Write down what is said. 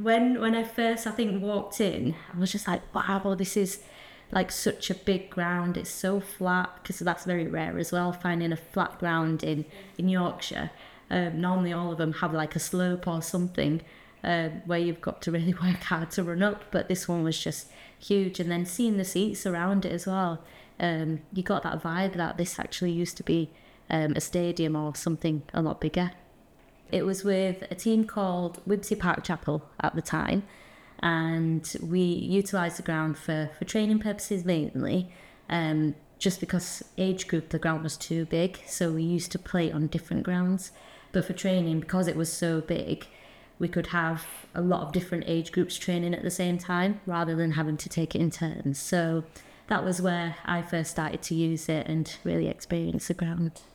when I first, I think, walked in, I was just like, wow, this is like such a big ground. It's so flat, because that's very rare as well, finding a flat ground in Yorkshire. Normally all of them have like a slope or something, where you've got to really work hard to run up, but this one was just huge. And then seeing the seats around it as well, you got that vibe that this actually used to be a stadium or something a lot bigger. It was with a team called Wibsey Park Chapel at the time, and we utilised the ground for training purposes mainly, just because age group the ground was too big, so we used to play on different grounds. But for training, because it was so big, we could have a lot of different age groups training at the same time rather than having to take it in turns. So that was where I first started to use it and really experience the ground.